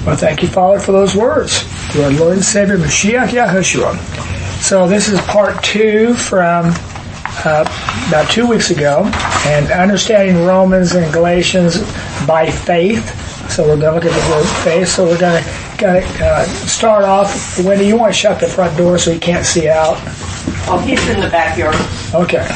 Well, thank you, Father, for those words. Through our Lord and Savior, Mashiach Yahushua. So this is part 2 from about 2 weeks ago, and understanding Romans and Galatians by faith. So we're going to look at the word faith. So we're going to start off. Wendy, you want to shut the front door so you can't see out? Oh, he's in the backyard. Okay.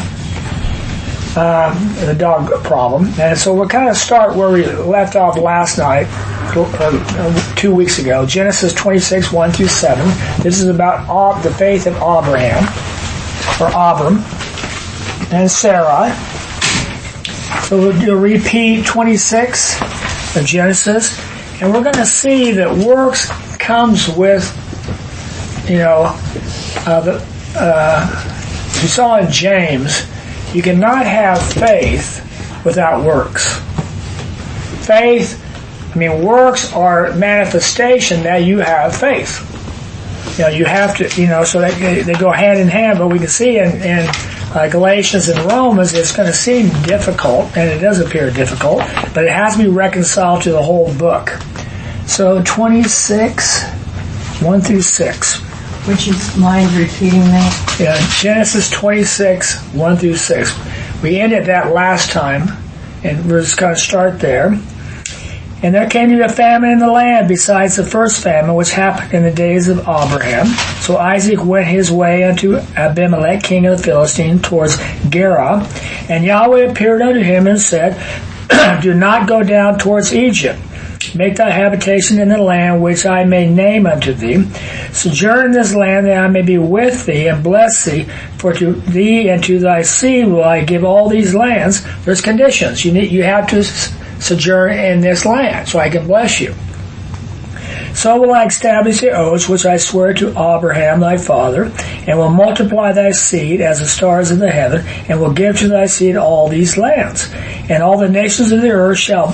The dog problem. And so we'll kind of start where we left off last night, 2 weeks ago. Genesis 26, 1 through 7. This is about the faith of Abraham, or Abram, and Sarai. So we'll repeat 26 of Genesis, and we're going to see that works comes with, you saw in James, you cannot have faith without works. Works are manifestation that you have faith. You have to, so they go hand in hand, but we can see in Galatians and Romans, it's going to seem difficult, and it does appear difficult, but it has to be reconciled to the whole book. So 26, 1 through 6. Would you mind repeating that? Yeah, Genesis 26, 1 through 6. We ended that last time, and we're just going to start there. And there came to be a famine in the land besides the first famine which happened in the days of Abraham. So Isaac went his way unto Abimelech, king of the Philistines, towards Gerar. And Yahweh appeared unto him and said, Do not go down towards Egypt. Make thy habitation in the land which I may name unto thee. Sojourn in this land that I may be with thee and bless thee. For to thee and to thy seed will I give all these lands. There's conditions. You have to sojourn in this land so I can bless you. So will I establish the oaths which I swear to Abraham thy father, and will multiply thy seed as the stars of the heaven, and will give to thy seed all these lands. And all the nations of the earth shall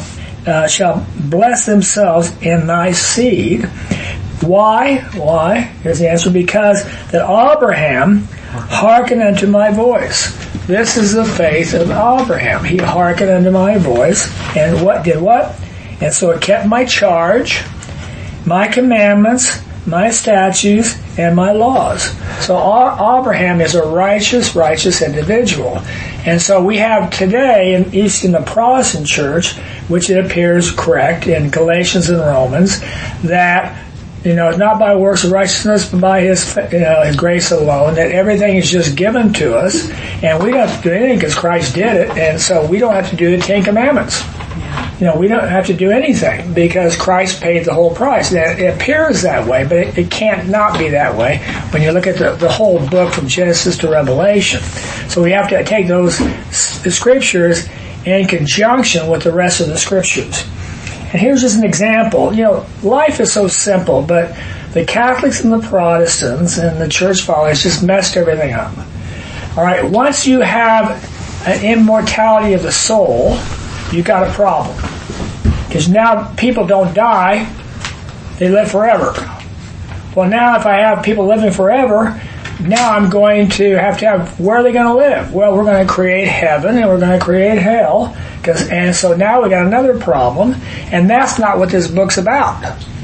bless themselves in thy seed. Why? Here's the answer. Because that Abraham hearkened unto my voice. This is the faith of Abraham. He hearkened unto my voice, and did what? And so it kept my charge, my commandments, my statutes, and my laws. So Abraham is a righteous individual. And so we have today, at least in the Protestant church, which it appears correct in Galatians and Romans, that it's not by works of righteousness, but by His grace alone, that everything is just given to us, and we don't have to do anything because Christ did it, and so we don't have to do the Ten Commandments. We don't have to do anything because Christ paid the whole price. Now, it appears that way, but it can't not be that way when you look at the whole book from Genesis to Revelation. So we have to take the scriptures in conjunction with the rest of the scriptures. And here's just an example. Life is so simple, but the Catholics and the Protestants and the church fathers just messed everything up. All right, once you have an immortality of the soul, you've got a problem. Because now people don't die, they live forever. Well, now if I have people living forever, now I'm going to have, where are they going to live? Well, we're going to create heaven and we're going to create hell. And so now we got another problem, and that's not what this book's about.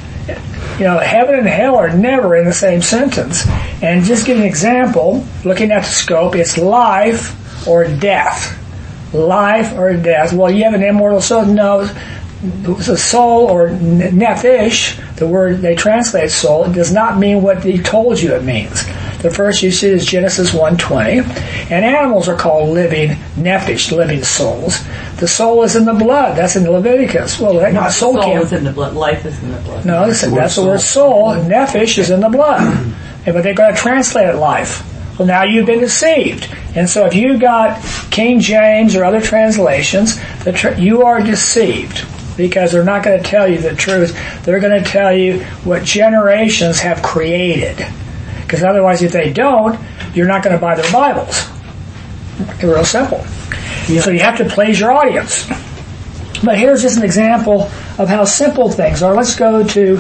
Heaven and hell are never in the same sentence. And just give an example, looking at the scope, it's life or death. Life or death. Well, you have an immortal soul. No, the soul or nephesh, the word they translate soul, it does not mean what he told you it means. The first usage is Genesis 1:20, and animals are called living nephesh, living souls. The soul is in the blood. That's in Leviticus. Well, that soul is in the blood. Life is in the blood. No, listen, that's the word soul. Nephesh is in the blood, but they're going to translate it life. Well, now you've been deceived. And so if you got King James or other translations, you are deceived because they're not going to tell you the truth. They're going to tell you what generations have created. Because otherwise, if they don't, you're not going to buy their Bibles. It's real simple. Yeah. So you have to please your audience. But here's just an example of how simple things are. Let's go to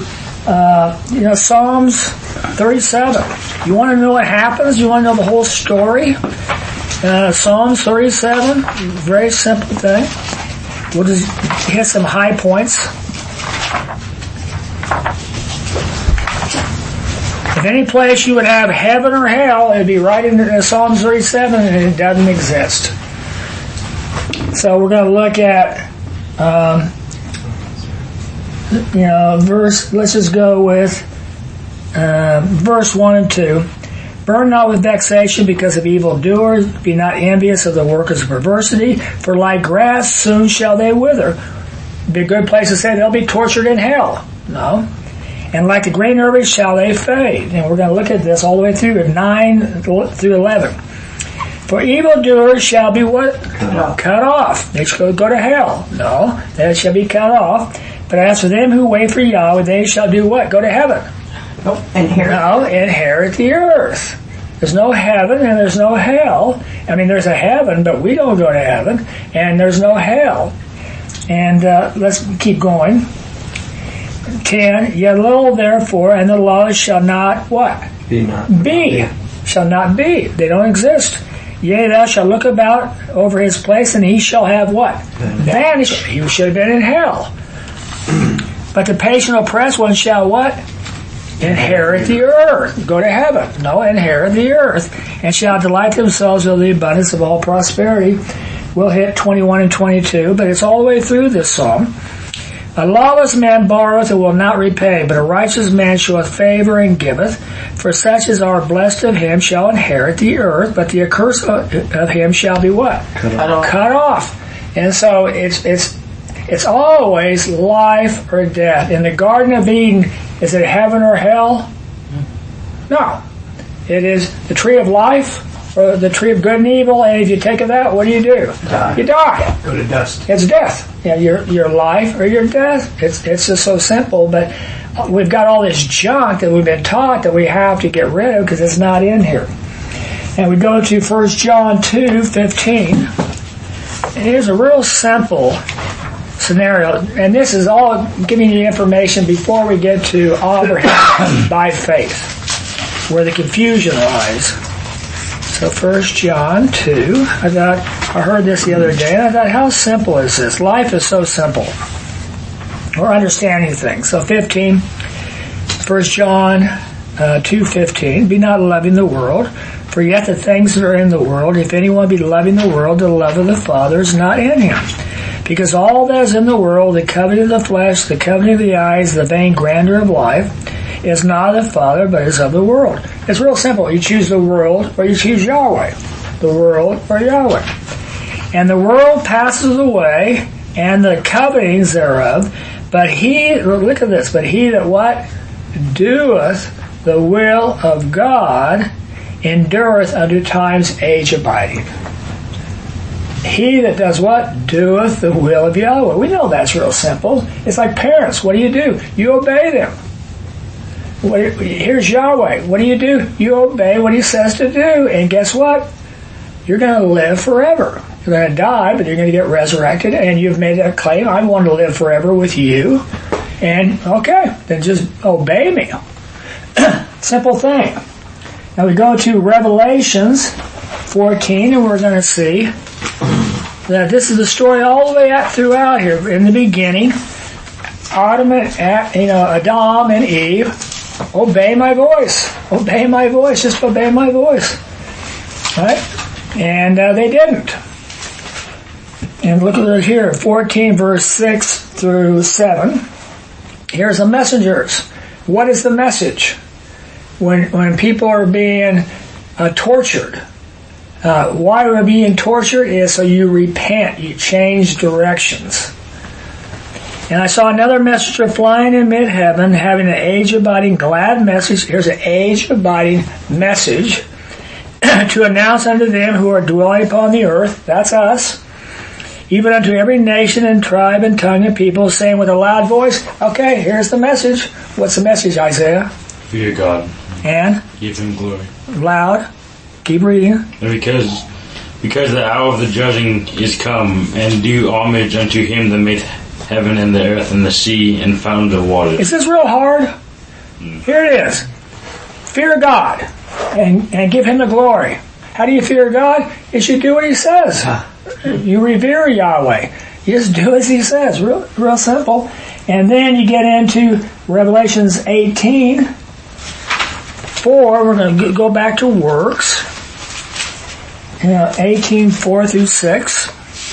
Psalms 37. You want to know what happens? You want to know the whole story? Psalms 37, very simple thing. We'll just hit some high points. If any place you would have heaven or hell, it would be right in Psalms 37, and it doesn't exist. So we're going to look at, let's just go with verse 1 and 2. Burn not with vexation because of evildoers. Be not envious of the workers of perversity. For like grass, soon shall they wither. Be a good place to say they'll be tortured in hell. No. And like the green herbage shall they fade. And we're going to look at this all the way through 9 through 11. For evildoers shall be what? Cut off. They shall go to hell. No, they shall be cut off. But as for them who wait for Yahweh, they shall do what? Go to heaven. Nope. Inherit the earth. There's no heaven and there's no hell. I mean, there's a heaven, but we don't go to heaven. And there's no hell. And let's keep going. 10, yet little therefore, and the laws shall not what? Be. Shall not be. They don't exist. Yea, thou shalt look about over his place, and he shall have what? Vanished. He should have been in hell. But the patient oppressed one shall what? Inherit the earth. Go to heaven. No, inherit the earth. And shall delight themselves with the abundance of all prosperity. We'll hit 21 and 22, but it's all the way through this psalm. A lawless man borroweth and will not repay, but a righteous man showeth favor and giveth. For such as are blessed of him shall inherit the earth, but the accursed of him shall be what? Cut off. And so it's always life or death. In the Garden of Eden, is it heaven or hell? No. It is the tree of life or the tree of good and evil, and if you take of that, what do? You die. Go to dust. It's death. Yeah, your life or your death. It's just so simple, but we've got all this junk that we've been taught that we have to get rid of because it's not in here. And we go to 1 John 2:15. And here's a real simple scenario, and this is all giving you information before we get to Abraham by faith, where the confusion lies. So 1 John 2, I heard this the other day, and I thought, how simple is this? Life is so simple. We're understanding things. So 15, 1 John 2:15, be not loving the world, for yet the things that are in the world, if anyone be loving the world, the love of the Father is not in him. Because all that is in the world, the coveting of the flesh, the coveting of the eyes, the vain grandeur of life, is not of the Father, but is of the world. It's real simple. You choose the world or you choose Yahweh. The world or Yahweh. And the world passes away, and the covetings thereof, but he, look at this, but he that what? Doeth the will of God endureth unto time's age abiding. He that does what? Doeth the will of Yahweh. We know that's real simple. It's like parents. What do? You obey them. Here's Yahweh. What do? You obey what he says to do. And guess what? You're going to live forever. You're going to die, but you're going to get resurrected. And you've made that claim. I want to live forever with you. And okay, then just obey me. Simple thing. Now we go to Revelations 14, and we're going to see that this is the story all the way out throughout here. In the beginning, Adam and Eve, obey my voice. Obey my voice. Just obey my voice. Right? And they didn't. And look at it here, 14 verse 6 through 7. Here's the messengers. What is the message? When people are being tortured. Why we're being tortured is so you repent, you change directions. And I saw another messenger flying in mid-heaven, having an age-abiding glad message. Here's an age-abiding message to announce unto them who are dwelling upon the earth, that's us, even unto every nation and tribe and tongue and people, saying with a loud voice, okay, here's the message. What's the message, Isaiah? Fear God. And? Give him glory. Loud. Keep reading. And because the hour of the judging is come, and do homage unto him that made heaven and the earth and the sea and found the waters. Is this real hard? Here it is. Fear God and give him the glory. How do you fear God? Is you do what he says. You revere Yahweh. You just do as he says. Real simple. And then you get into Revelations 18:4. We're going to go back to works. 18:4 through 6.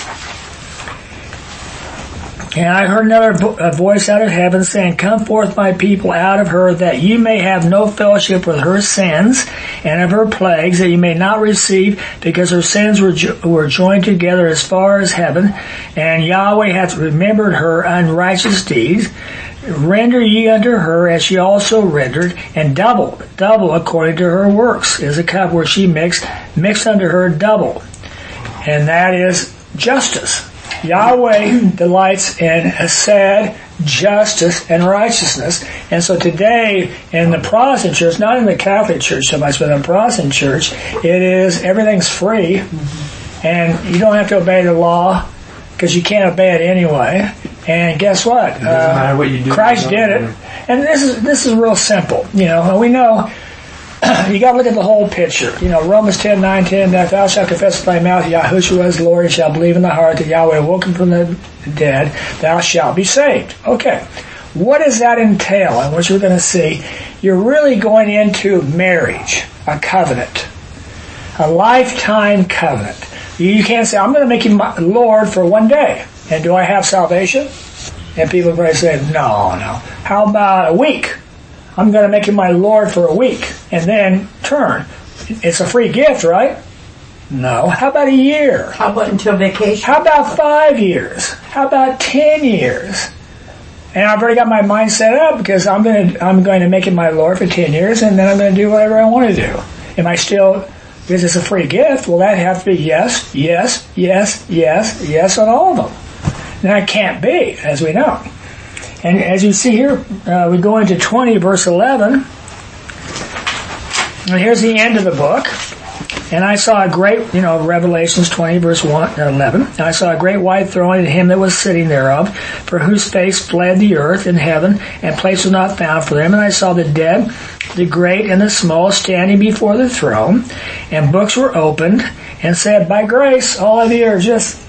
And I heard another voice out of heaven saying, "Come forth, my people, out of her, that you may have no fellowship with her sins and of her plagues, that you may not receive, because her sins were joined together as far as heaven. And Yahweh hath remembered her unrighteous deeds. Render ye unto her as she also rendered, and double according to her works is a cup where she mixed unto her double." And that is justice. Yahweh delights in hesed, justice, and righteousness. And so today, in the Protestant church, not in the Catholic church so much, but in the Protestant church, it is, everything's free, and you don't have to obey the law, because you can't obey it anyway. And guess what? It doesn't matter what you do. Christ did it. And this is real simple. We know you got to look at the whole picture. Romans 10:9-10, that thou shalt confess with thy mouth Yahushua is Lord, and shalt believe in the heart that Yahweh awoke him from the dead, thou shalt be saved. Okay. What does that entail? And what you're going to see, you're really going into marriage, a covenant, a lifetime covenant. You can't say, I'm going to make him my Lord for one day. And do I have salvation? And people are going to say, no. How about a week? I'm going to make him my Lord for a week and then turn. It's a free gift, right? No. How about a year? How about until vacation? How about 5 years? How about 10 years? And I've already got my mind set up, because I'm going to make him my Lord for 10 years, and then I'm going to do whatever I want to do. Am I still, because it's a free gift, will that have to be yes, yes, yes, yes, yes on all of them? And that can't be, as we know. And as you see here, we go into 20, verse 11. And here's the end of the book. And I saw a great, Revelations 20, verse 11. And I saw a great white throne, and him that was sitting thereof, for whose face fled the earth and heaven, and place was not found for them. And I saw the dead, the great and the small, standing before the throne. And books were opened, and said, by grace, all of you are just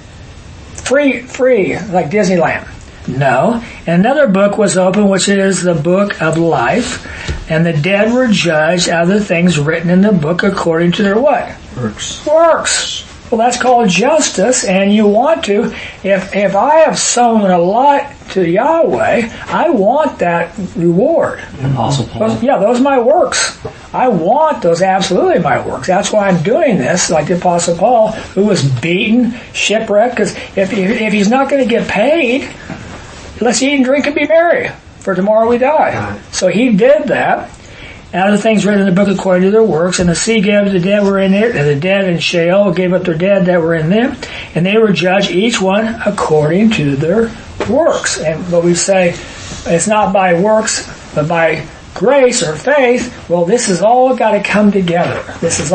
free, like Disneyland. No. And another book was opened, which is the book of life. And the dead were judged out of the things written in the book according to their what? Works. Well, that's called justice. And you want to, if I have sown a lot to Yahweh, I want that reward. Apostle Paul. Those are my works. I want those, absolutely my works. That's why I'm doing this, like the Apostle Paul, who was beaten, shipwrecked, because if he's not going to get paid, let's eat and drink and be merry, for tomorrow we die. So he did that. Out of the things written in the book according to their works, and the sea gave the dead were in it, and the dead in Sheol gave up their dead that were in them, and they were judged each one according to their works. But we say it's not by works, but by grace or faith. Well, this has all got to come together.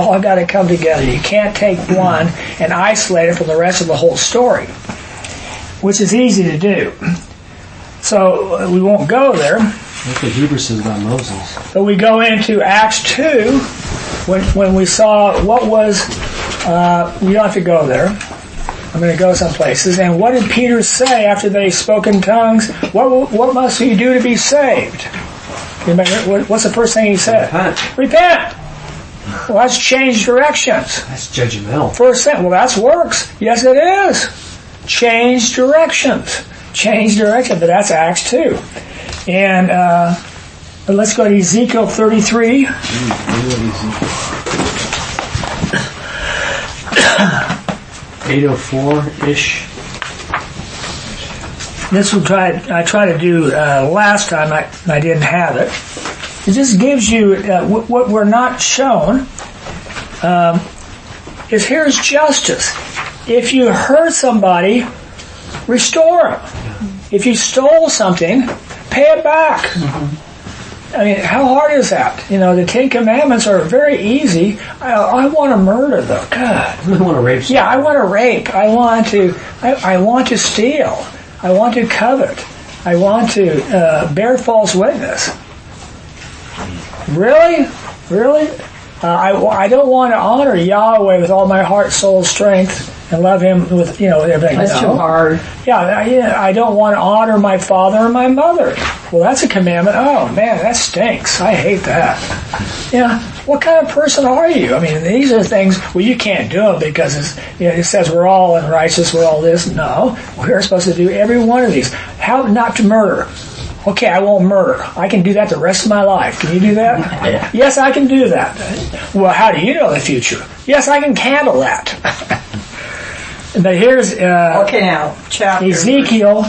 You can't take one and isolate it from the rest of the whole story, which is easy to do. So we won't go there. That's what Hebrews says about Moses. But we go into Acts 2 when we saw what was, we don't have to go there. I'm going to go some places. And what did Peter say after they spoke in tongues? What must we do to be saved? What's the first thing he said? Repent. Well, that's change directions. That's judgmental. First thing, well, that's works. Yes, it is. Change directions. But that's Acts 2. And let's go to Ezekiel 33. 804-ish. This I tried to do last time. I didn't have it. It just gives you what we're not shown is here's justice. If you hurt somebody, restore them. If you stole something, pay it back. I mean, how hard is that? The Ten Commandments are very easy. I want to murder, though. God. I want to rape. Yeah, I want to rape. I want to steal. I want to covet. I want to bear false witness. Really? I don't want to honor Yahweh with all my heart, soul, strength, and love him with, everything. That's too hard. Yeah, I don't want to honor my father and my mother. Well, that's a commandment. Oh, man, that stinks. I hate that. What kind of person are you? I mean, these are things, you can't do them because it says we're all righteous, we're all this. No, we're supposed to do every one of these. How not to murder? Okay, I won't murder. I can do that the rest of my life. Can you do that? Yeah. Yes, I can do that. Well, how do you know the future? Yes, I can handle that. But here's Okay, now, chapter. Ezekiel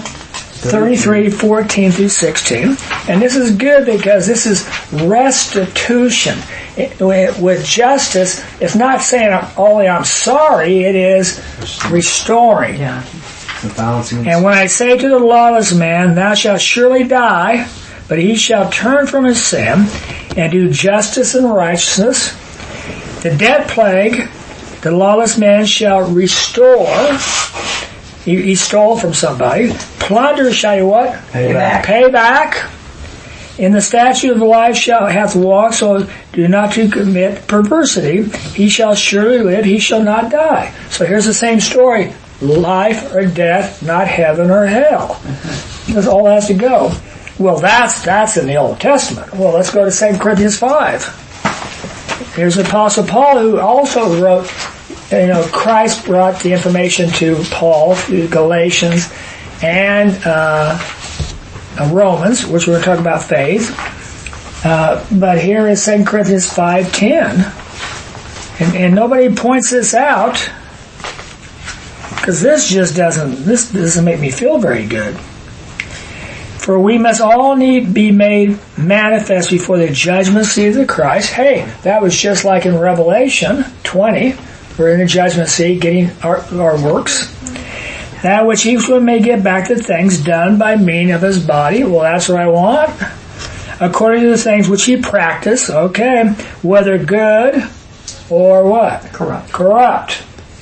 33:14 through 16. And this is good because this is restitution. With justice, it's not saying only I'm sorry, it is restoring. Yeah. The balancing. And when I say to the lawless man, thou shalt surely die, but he shall turn from his sin and do justice and righteousness, the debt plague, the lawless man shall restore. He stole from somebody. Plunder shall you what? Pay back. Pay back. In the statute of life hath walked, so do not to commit perversity. He shall surely live, he shall not die. So here's the same story. Life or death, not heaven or hell. That's all has to go. Well, that's in the Old Testament. Well, let's go to 2 Corinthians 5. Here's the Apostle Paul, who also wrote, Christ brought the information to Paul through Galatians and Romans, which we're going to talk about faith. But here is 2 Corinthians 5:10. And nobody points this out because this doesn't make me feel very good. For we must all be made manifest before the judgment seat of the Christ. Hey, that was just like in Revelation 20. We're in the judgment seat getting our works. That which each one may get back the things done by means of his body. Well, that's what I want. According to the things which he practiced, okay, whether good or what? Corrupt.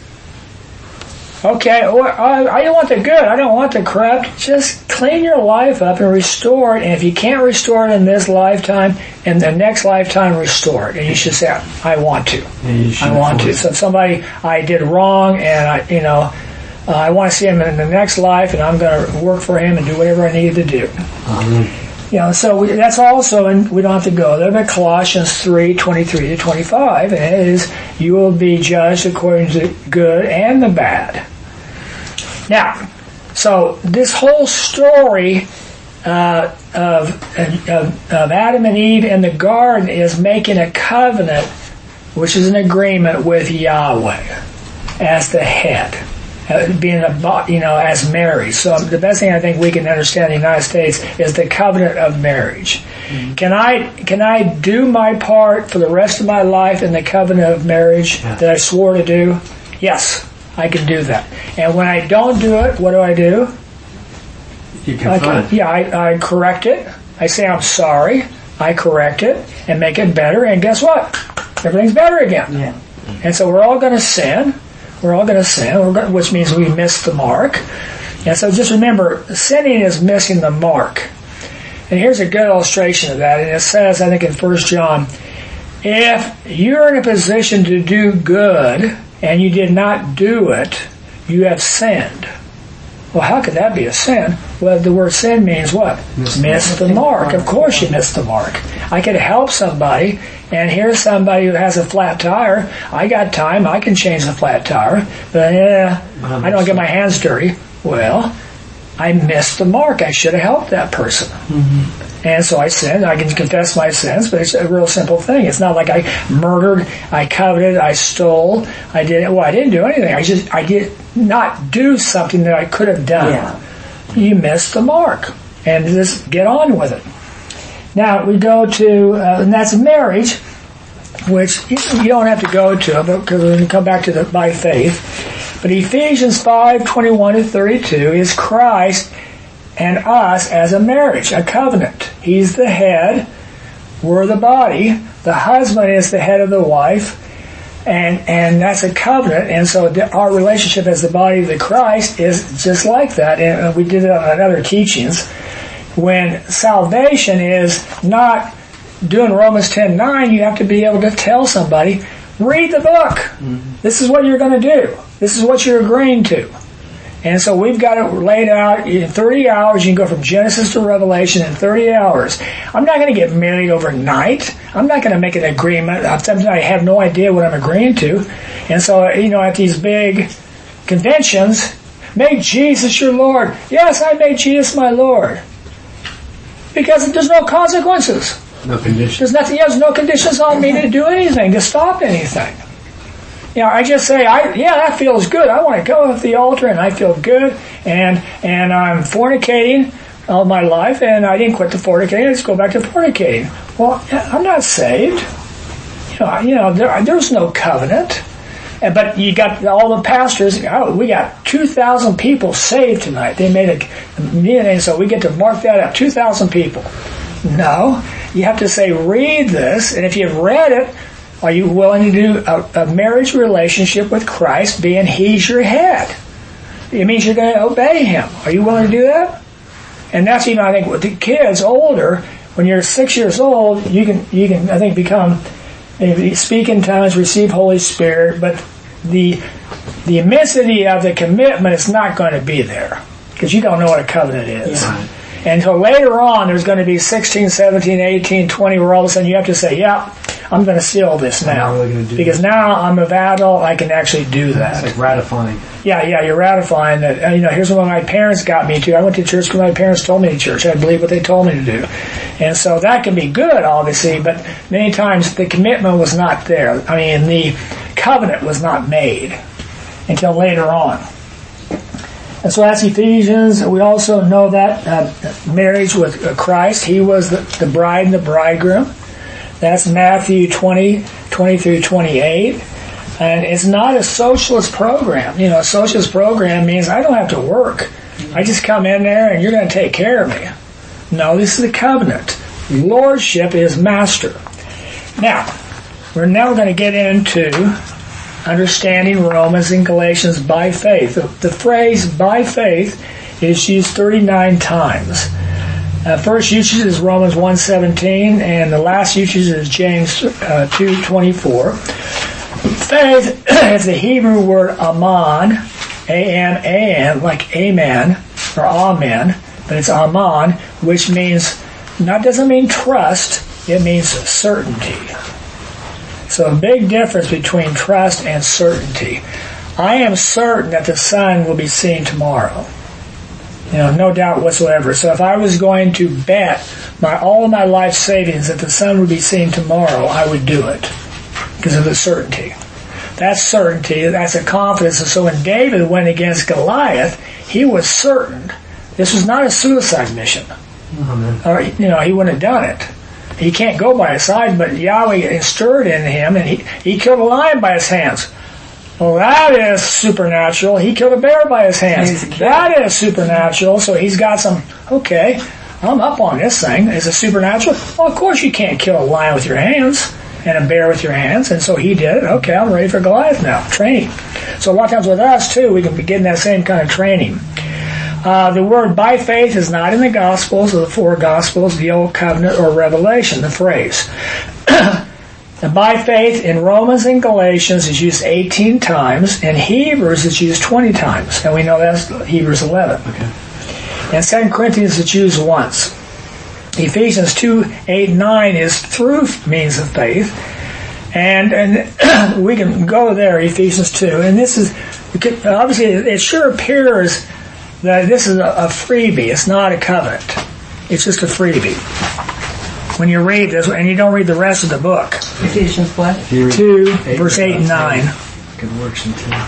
Okay, I want the good. I don't want the corrupt. Just clean your life up and restore it. And if you can't restore it in this lifetime, in the next lifetime, restore it. And you should say, I want to. I want to. So if somebody I did wrong, and I want to see him in the next life, and I'm going to work for him and do whatever I need to do. So that's also, and we don't have to go there, but Colossians 3:23 to 25, and it is, you will be judged according to the good and the bad. Now, so this whole story of Adam and Eve in the garden is making a covenant, which is an agreement with Yahweh as the head. Being as marriage. So the best thing I think we can understand in the United States is the covenant of marriage. Mm-hmm. Can I do my part for the rest of my life in the covenant of marriage that I swore to do? Yes, I can do that. And when I don't do it, what do? You confront it. I correct it. I say I'm sorry. I correct it and make it better. And guess what? Everything's better again. Yeah. And so we're all going to sin. We're all going to sin, which means we miss the mark. And so just remember, sinning is missing the mark. And here's a good illustration of that. And it says, I think in 1 John, if you're in a position to do good and you did not do it, you have sinned. Well, how could that be a sin? Well, the word sin means what? Miss the mark. Of course you miss the mark. I could help somebody, and here's somebody who has a flat tire. I got time. I can change the flat tire. But I don't get my hands dirty. Well, I missed the mark. I should have helped that person. Mm-hmm. And so I sinned. I can confess my sins, but it's a real simple thing. It's not like I murdered, I coveted, I stole, I didn't do anything. I did not do something that I could have done. Yeah. You missed the mark. And just get on with it. Now we go to, and that's marriage, which you don't have to go to, because we're going to come back to the by faith. But Ephesians 5:21 to 32 is Christ and us as a marriage, a covenant. He's the head, we're the body. The husband is the head of the wife, and that's a covenant. And so our relationship as the body of the Christ is just like that. And we did it on other teachings. When salvation is not doing Romans 10:9, you have to be able to tell somebody, read the book. This is what you're going to do. This is what you're agreeing to. And so we've got it laid out in 30 hours. You can go from Genesis to Revelation in 30 hours. I'm not going to get married overnight. I'm not going to make an agreement. Sometimes I have no idea what I'm agreeing to. And so, at these big conventions, make Jesus your Lord. Yes, I made Jesus my Lord. Because there's no consequences. No conditions. There's nothing. There's no conditions on me to do anything, to stop anything. I just say, that feels good. I want to go to the altar, and I feel good, and I'm fornicating all my life, and I didn't quit the fornicating. I just go back to fornicating. Well, I'm not saved. There's no covenant. But you got all the pastors. We got 2,000 people saved tonight. They made a meeting, so we get to mark that up. 2,000 people. No, you have to say, read this, and if you've read it, are you willing to do a marriage relationship with Christ, being He's your head? It means you're going to obey Him. Are you willing to do that? And that's I think with the kids older, when you're 6 years old, you can I think become, speak in tongues, receive Holy Spirit, but the immensity of the commitment is not going to be there because you don't know what a covenant is. Yeah. Until later on, there's going to be 16, 17, 18, 20, where all of a sudden you have to say, I'm going to seal this now. Really because now I'm an adult, I can actually do that. It's like ratifying. Yeah, you're ratifying that. Here's what my parents got me to. I went to church because my parents told me to church. I believe what they told me to do. And so that can be good, obviously, but many times the commitment was not there. The covenant was not made until later on. And so that's Ephesians. We also know that marriage with Christ, He was the bride and the bridegroom. That's Matthew 20 through 28. And it's not a socialist program. A socialist program means I don't have to work. I just come in there and you're going to take care of me. No, this is the covenant. Lordship is master. Now, we're now going to get into understanding Romans and Galatians by faith. The phrase by faith is used 39 times. First usage is Romans 1:17, and the last usage is James 2:24. Faith is the Hebrew word aman, A-M-A-N, like amen or amen, but it's aman, which doesn't mean trust, it means certainty. So a big difference between trust and certainty. I am certain that the sun will be seen tomorrow. No doubt whatsoever. So if I was going to bet all of my life savings that the sun would be seen tomorrow, I would do it because of the certainty. That's certainty. That's a confidence. And so when David went against Goliath, he was certain. This was not a suicide mission. Or, he wouldn't have done it. He can't go by his side, but Yahweh stirred in him, and he killed a lion by his hands. Well, that is supernatural. He killed a bear by his hands. That is supernatural. So he's got okay, I'm up on this thing. Is it supernatural? Well, of course you can't kill a lion with your hands and a bear with your hands. And so he did it. Okay, I'm ready for Goliath now. Training. So a lot of times with us, too, we can be getting that same kind of training. The word by faith is not in the Gospels or the four Gospels, the Old Covenant, or Revelation, the phrase. And by faith in Romans and Galatians is used 18 times, and Hebrews is used 20 times. And we know that's Hebrews 11. Okay. And 2 Corinthians is used once. Ephesians 2:8-9 is through means of faith. And we can go there, Ephesians 2. And this is, obviously, it sure appears that this is a freebie. It's not a covenant. It's just a freebie. When you read this, and you don't read the rest of the book. Ephesians what? 2, verse 8 and 9. Good works in 2.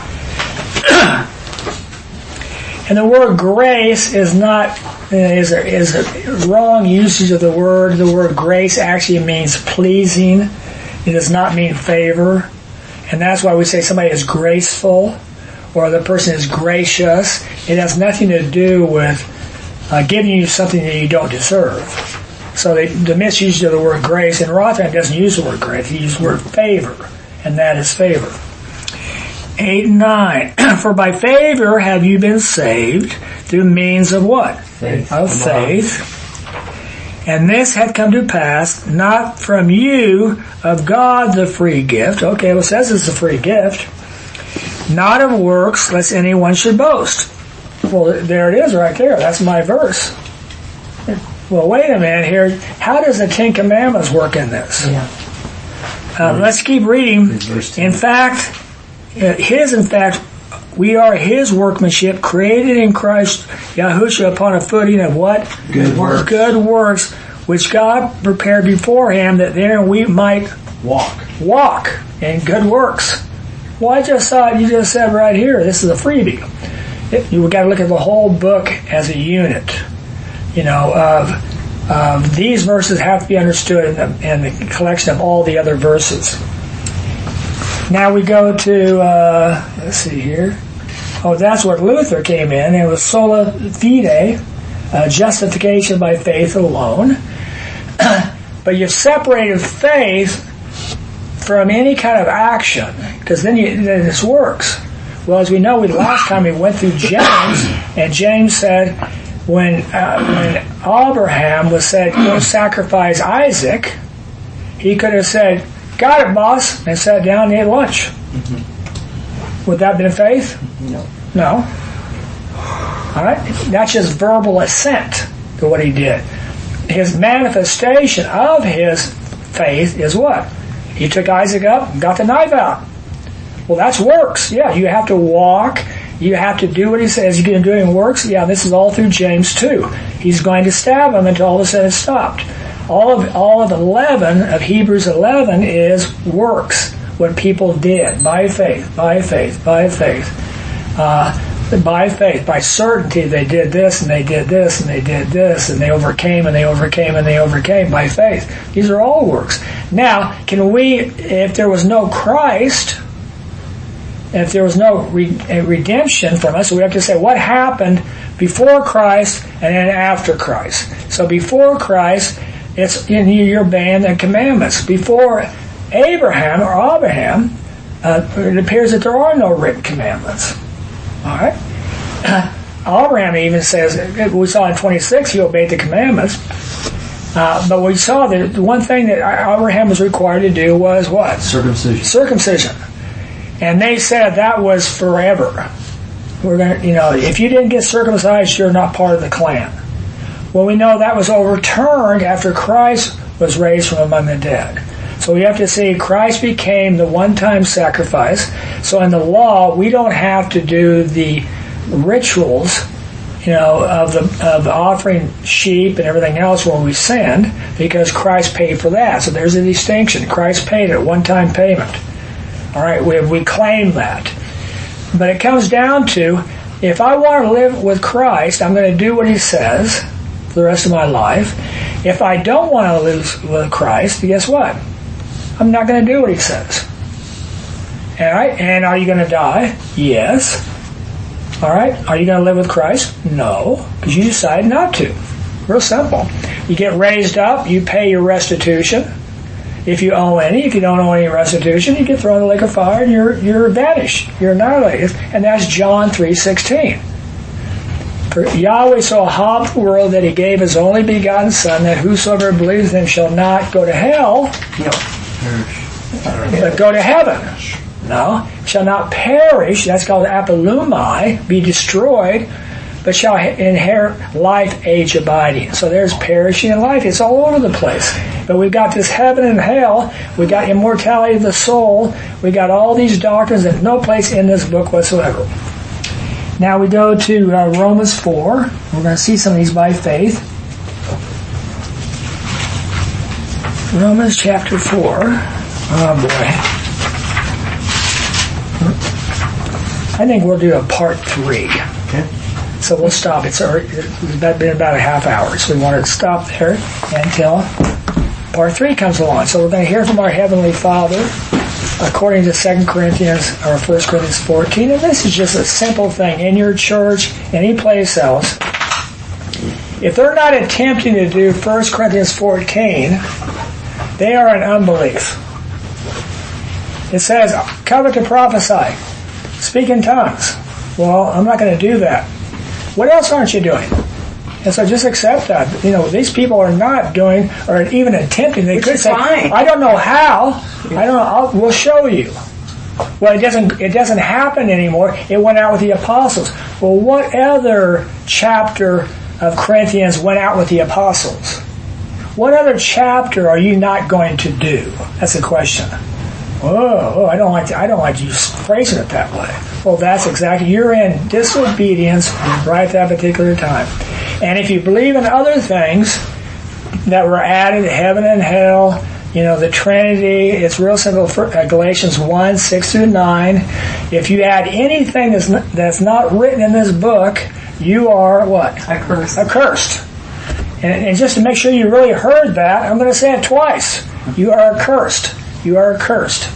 And the word grace is not is a wrong usage of the word. The word grace actually means pleasing. It does not mean favor. And that's why we say somebody is graceful or the person is gracious. It has nothing to do with giving you something that you don't deserve. So the misuse of the word grace, and Rotherham doesn't use the word grace, he uses the word favor, and that is favor. 8 and 9. For by favor have you been saved through means of what? Faith. Of faith. And this had come to pass, not from you, of God the free gift. Okay, well, it says it's a free gift. Not of works, lest anyone should boast. Well, there it is right there. That's my verse. Well, wait a minute here. How does the Ten Commandments work in this? Let's keep reading. In fact, we are His workmanship, created in Christ Yahushua upon a footing of what? Good works. Good works, which God prepared beforehand that therein we might walk in good works. Well, I just thought you just said right here, this is a freebie. You've got to look at the whole book as a unit. These verses have to be understood in the collection of all the other verses. Now we go to, let's see here. Oh, that's where Luther came in. It was sola fide, justification by faith alone. But you've separated faith from any kind of action, because then this works. Well, as we know, last time we went through James, and James said, when Abraham was said, go sacrifice Isaac, he could have said, got it, boss, and sat down and ate lunch. Mm-hmm. Would that have been faith? No. All right? That's just verbal assent to what he did. His manifestation of his faith is what? He took Isaac up and got the knife out. Well, that's works. Yeah, you have to walk. You have to do what he says. You're going to do it in works. Yeah, this is all through James 2. He's going to stab him until all of a sudden it stopped. All of 11 of Hebrews 11 is works. What people did by faith, by faith, by faith. By faith, by certainty, they did this and they did this and they did this and they overcame and they overcame and they overcame by faith. These are all works. Now, can we, if there was no Christ, if there was no redemption from us, so we have to say what happened before Christ and then after Christ. So before Christ, it's in your band and commandments. Before Abraham, it appears that there are no written commandments. All right? Abraham even says, we saw in 26, he obeyed the commandments. But we saw that the one thing that Abraham was required to do was what? Circumcision. And they said that was forever. We're going to, if you didn't get circumcised, you're not part of the clan. Well, we know that was overturned after Christ was raised from among the dead. So we have to see Christ became the one-time sacrifice. So in the law, we don't have to do the rituals, of offering sheep and everything else when we sinned, because Christ paid for that. So there's a distinction. Christ paid it, one-time payment. All right, we claim that. But it comes down to, if I want to live with Christ, I'm going to do what He says for the rest of my life. If I don't want to live with Christ, guess what? I'm not going to do what He says. All right, and are you going to die? Yes. All right, are you going to live with Christ? No, because you decide not to. Real simple. You get raised up, you pay your restitution. If you owe any, if you don't owe any restitution, you get thrown in the lake of fire and you're vanished. You're annihilated. And that's John 3:16. For Yahweh so loved the world that He gave His only begotten Son, that whosoever believes in Him shall not go to hell, but go to heaven. No, shall not perish, that's called apolumai, be destroyed, but shall inherit life, age abiding. So there's perishing and life. It's all over the place. But we've got this heaven and hell. We've got immortality of the soul. We've got all these doctrines and no place in this book whatsoever. Now we go to Romans 4. We're going to see some of these by faith. Romans chapter 4. Oh boy. I think we'll do a part 3. Okay. So we'll stop. It's been about a half hour, so we want to stop there until part 3 comes along. So we're going to hear from our Heavenly Father according to 2 Corinthians or 1 Corinthians 14. And this is just a simple thing. In your church, any place else, if they're not attempting to do 1 Corinthians 14, they are in unbelief. It says, covet to prophesy, speak in tongues. Well, I'm not going to do that. What else aren't you doing? And so just accept that. These people are not doing or even attempting. They could say, fine. I don't know how. I don't know. We'll show you. Well, it doesn't happen anymore. It went out with the apostles. Well, what other chapter of Corinthians went out with the apostles? What other chapter are you not going to do? That's the question. Oh, I don't like you phrasing it that way. Well, that's exactly, you're in disobedience right at that particular time. And if you believe in other things that were added, heaven and hell, the Trinity, it's real simple. Galatians 1, 6 through 9. If you add anything that's not written in this book, you are what? Accursed. And just to make sure you really heard that, I'm going to say it twice. You are accursed. You are accursed.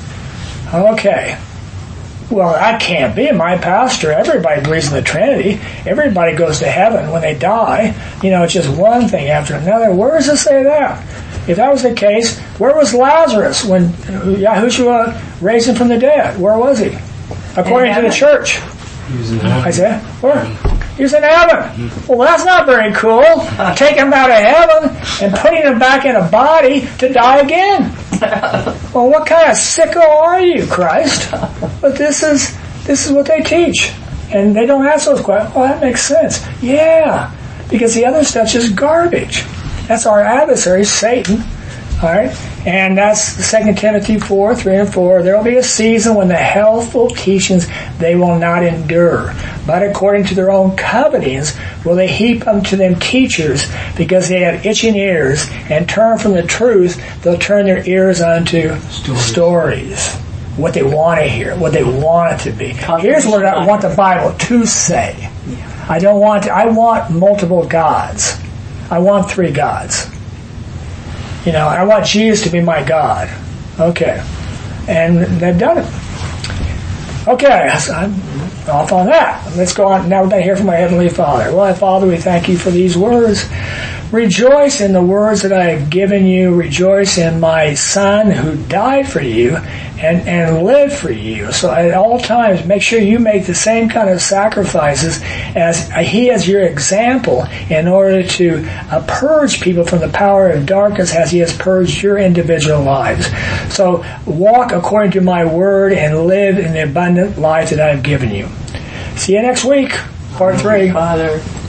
Okay. Well, that can't be. My pastor, everybody believes in the Trinity. Everybody goes to heaven when they die. It's just one thing after another. Where does it say that? If that was the case, where was Lazarus when Yahushua raised him from the dead? Where was he? According to the church. He was in heaven. I said, where? He was in heaven. Well, that's not very cool. Taking him out of heaven and putting him back in a body to die again. Well, what kind of sicko are you, Christ? But this is what they teach. And they don't ask those questions. Well, that makes sense. Yeah, because the other stuff's just garbage. That's our adversary, Satan. All right? And that's 2 Timothy 4, 3 and 4. There will be a season when the healthful teachings they will not endure, but according to their own covetings will they heap unto them teachers, because they have itching ears, and turn from the truth, they'll turn their ears unto stories. What they want to hear, what they want it to be. Here's what I want the Bible to say. I want multiple gods. I want 3 gods. I want Jesus to be my God. Okay. And they've done it. Okay, so I'm off on that. Let's go on. Now we're going to hear from my Heavenly Father. Well, Father, we thank you for these words. Rejoice in the words that I have given you. Rejoice in my Son who died for you and lived for you. So at all times, make sure you make the same kind of sacrifices as he is your example in order to purge people from the power of darkness as he has purged your individual lives. So walk according to my word and live in the abundant life that I have given you. See you next week, part 3. Father.